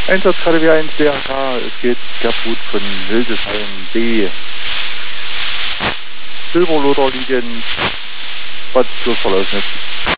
Einsatz KDW 1 DHK, es geht Gertrud von Hildesheim B. Silberloder liegend, Bad Fürst verlassen.